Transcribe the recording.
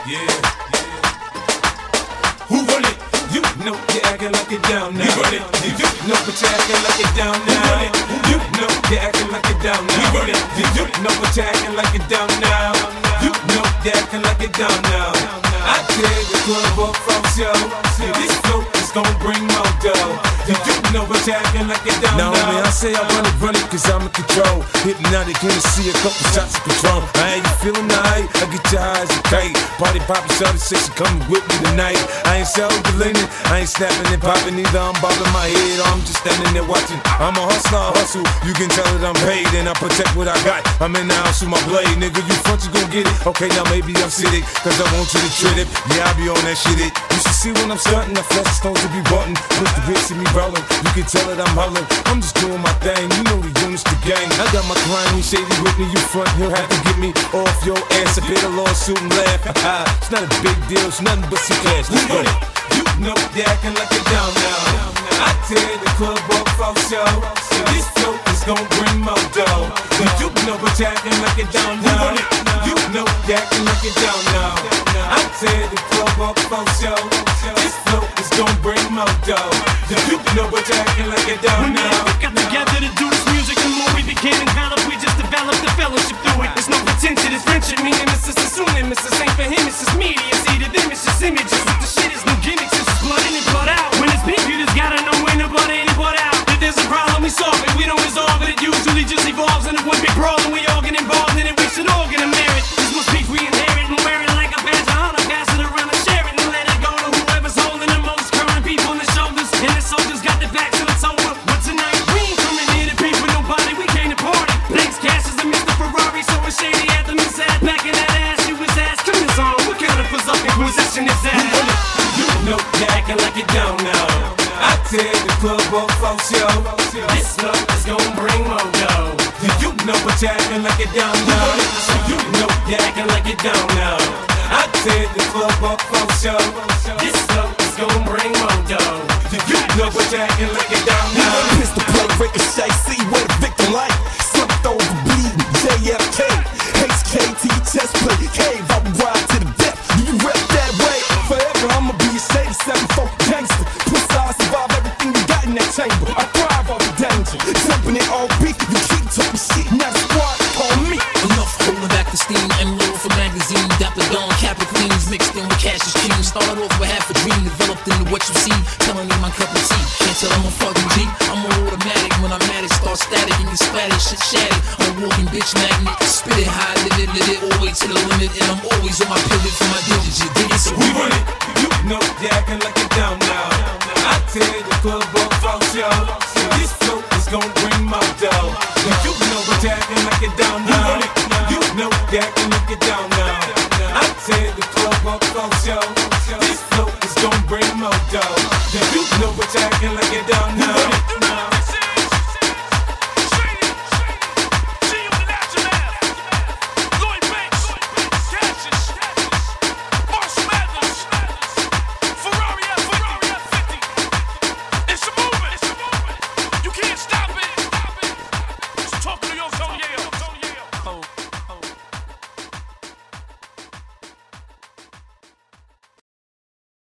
Yeah. Who run it? You know you're acting like it down now. We run it. You know but you're acting like it down now. You know you're acting like it down now. We run it. You know but you're acting like it down now. You know you're acting like it down now. I tear the club up from show. This flow is gon' bring more dough. You know but you're acting like it down now. Now man, I say I run it cause I'm in control. Hypnotic, Hennessy, a couple shots of Patron. I ain't feeling night, I get your eyes a kite. Party poppin', shawty says she coming with me tonight. I ain't self-deleting, I ain't snapping and popping either. I'm bobbing my head, or I'm just standing there watching. I'm a hustler, I hustle. You can tell that I'm paid and I protect what I got. I'm in the house with my blade, nigga. You front, you gon' get it. Okay, now maybe I'm sitting, cause I want you to treat it. Yeah, I be on that shit. You should see when I'm starting, the flesh stones to be wanting. Push the bitch in me rolling. You can tell that I'm hollering. I'm just doing my thing. You know the units, the gang. I got my client, he shady with me. You front, he'll have to get me off your ass. I pay the lawsuit and laugh. It's not a big deal, it's nothing but some cash. Let's go. You know you're acting like it down now. I tear the club up for show. This flow is gon' bring more dough. You know but you're acting like it down now. You know you're acting like it down now. I tear the club up for show. This flow is gon' bring more dough. You know but you're acting like it down now. We got together to do this music. The more we begin and develop, we just develop the fellowship through it. There's no pretension, it's friendship. Meaning it's just assuming it's the same for him, it's just media. It's either them, it's just images. The shit is no gimmicks, it's just blood in and blood out. When it's big, you just gotta know when to blood in and blood out. If there's a problem, we solve it. We don't resolve it, it usually just evolves into one big brawl. And we all get involved in it, we should all get a merit. This must be we inherit and wear it like a badge of honor. Pass it around and share it and let it go to whoever's holding the most current people on the shoulders. And the soldiers got the back till it's over. But tonight, we ain't coming here to beef with nobody, we came to party. Blake's cash is a Mr. Ferrari, so it's shady at the miss at. Back in that ass, you was asking his on. What kind of possession is that? You know you're acting like it down now. I tear the club up for show. This flow is gon' bring more dough. You know but you're acting like it down now. You know you're acting like it down now. I tear the club up for show. This flow is gon' bring more dough. You know but you're acting like it down now. Pistol play, ricochet, see where the victim like. Slumped over, bleeding, JFK. HKT, chest plate, cave, I will ride to the death. You rep that way, forever I'ma be a shady 7-4 gangster. Plus I survive everything you got in that chamber. I thrive off the danger, jumping in all beef. You keep talking shit, now the squad call me. Enough holding back the steam, emerald for magazine. Dapper Dawn, Captain Queens, mixed in with Cassius King. Started off with half a dream, developed into what you see. Telling me my cup of tea, can't tell I'm a fucking G. I'm an automatic, when I'm at it, start static and get splatted, shit shattered. I'm a walking bitch magnet, spit it high, lit it, all the way to the limit. And I'm always on my pivot for my digits, you dig it? So we run it, you know you're acting like it down now. I tear the club up for show. This flow is gon' bring more dough. You know but you're acting like it down now. You know you're acting like